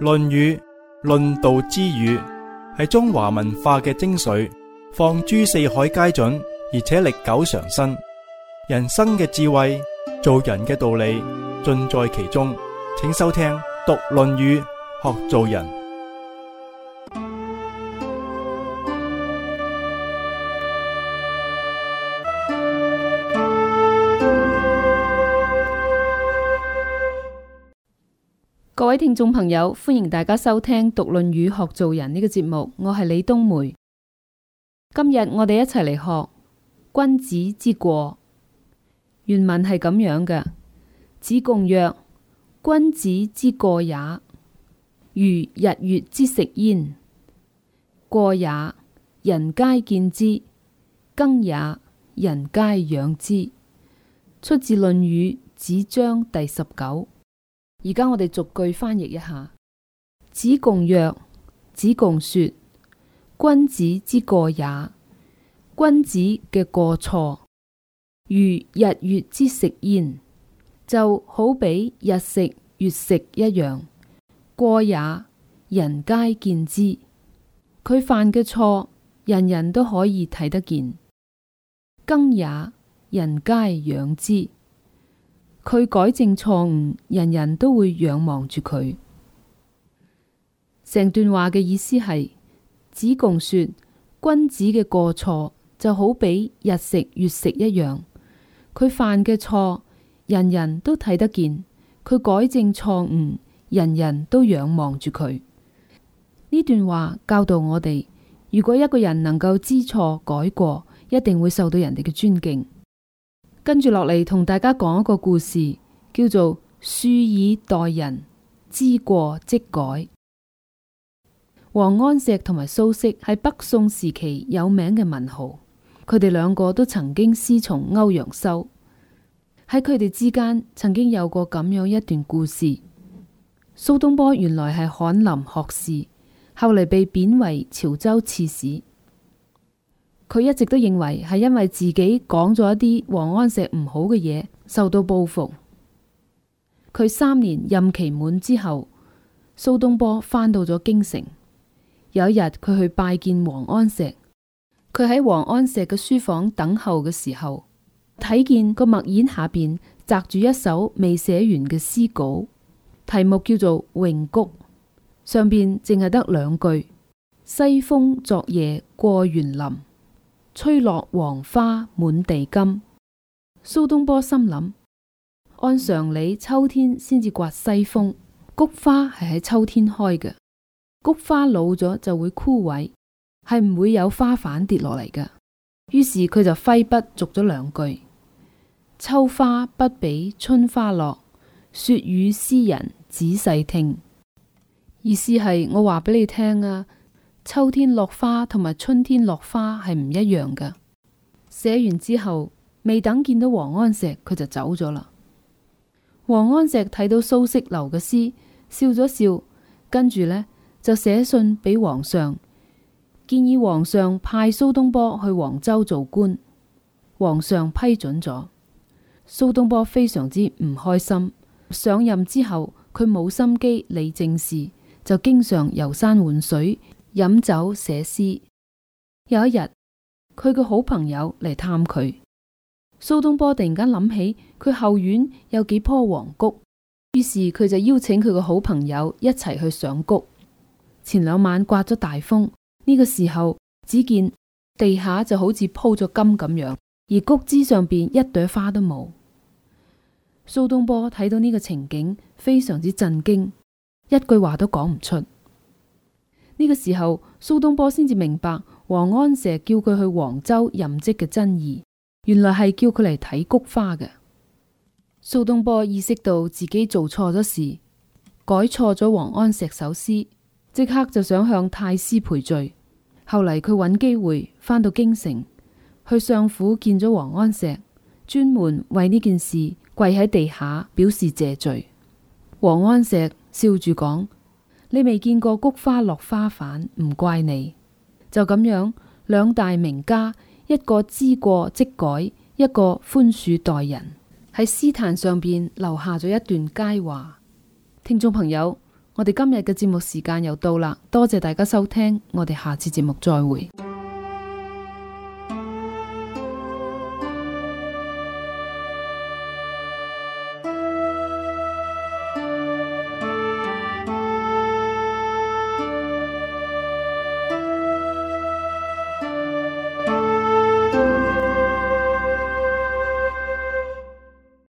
論語論道之語，係中華文化嘅精髓，放諸四海皆準，而且歷久常新。人生嘅智慧，做人嘅道理，盡在其中。請收聽讀論語，學做人。 各位聽眾朋友，歡迎大家收聽讀論語學做人呢個節目，我係李冬梅。今日我哋一齊嚟學君子之過。原文係咁樣嘅：子貢曰：君子之過也，如日月之食焉。過也，人皆見之；耕也，人皆養之。出自《論語·子章》第19。而家我哋逐句翻譯一下。子貢曰：子貢說，君子之過也，君子嘅過錯，如日月之食焉，就好比日食月食一樣。過也，人皆見之，佢犯嘅錯，人人都可以睇得見。耕也，人皆養之，佢改正錯誤，人人都會仰望住佢。成段話嘅意思係，子貢說，君子嘅過錯就好比日食月食一樣，佢犯嘅錯，人人都睇得見，佢改正錯誤，人人都仰望住佢。呢段話教導我哋，如果一個人能夠知錯改過，一定會受到人哋嘅尊敬。跟住落嚟同大家講一個故事，叫做恕以待人，知過即改。王安石同埋蘇軾係北宋時期有名嘅文豪，佢哋兩個都曾經師從歐陽修。喺佢哋之間曾經有過咁樣一段故事。蘇東坡原來係翰林學士，後嚟被貶為潮州刺史。佢一直都認為係因為自己講咗一啲王安石唔好嘅嘢，受到報復。佢3年任期滿之後，蘇東坡返到咗京城。有一日佢去拜見王安石，佢喺王安石嘅書房等候嘅時候，睇見個墨硯下邊擲住一首未寫完嘅詩稿，題目叫做《詠菊》，上邊淨係得2句：西風昨夜過園林，吹落黃花滿地金。蘇東坡心諗，按常理秋天先至刮西風，菊花係喺秋天開嘅，菊花老咗就會枯萎，係唔會有花瓣跌落嚟㗎。於是佢就揮筆續咗2句：秋花不比春花落，說與詩人仔細聽。意思係我話俾你聽啊，秋天落花同埋春天落花係唔一樣㗎。寫完之後，未等見到王安石，佢就走咗啦。王安石睇到蘇軾留嘅詩，笑咗笑，跟住呢，就寫信俾皇上，建議皇上派蘇東坡去黃州做官。皇上批准咗。蘇東坡非常之唔開心。上任之後，佢冇心機理政事，就經常遊山玩水，飲酒寫詩。有一日，佢個好朋友嚟探佢，蘇東坡突然間諗起佢後院有幾棵黃菊，於是佢就邀請佢個好朋友一齊去賞菊。前2晚颳咗大風，呢個時候只見地下就好似鋪咗金咁樣，而菊枝上邊一朵花都冇。蘇東坡睇到呢個情景，非常之震驚，一句話都講唔出。呢個時候，蘇東坡先至明白王安石叫佢去黃州任職嘅真意，原來係叫佢嚟睇菊花嘅。蘇東坡意識到自己做錯咗事，改錯咗王安石首詩，即刻就想向太師賠罪。後嚟佢揾機會返到京城，去相府見咗王安石，專門為呢件事跪喺地下表示謝罪。王安石笑住講：你未見過菊花落花瓣，唔怪你。就咁樣，2大名家，一個知過即改，一個寬恕待人，喺詩壇上邊留下咗一段佳話。聽眾朋友， 我哋今日嘅節目時間又到啦，多謝大家收聽，我哋下次節目再會。